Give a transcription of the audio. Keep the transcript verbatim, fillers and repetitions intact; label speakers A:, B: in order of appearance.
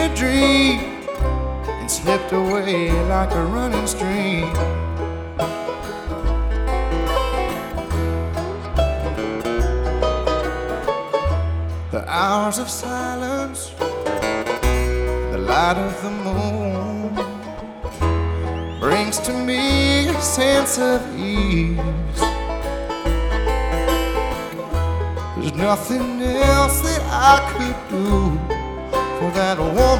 A: a dream and slipped away like a running stream. The hours of silence, the light of the moon brings to me a sense of ease. There's nothing else that I could do for that woman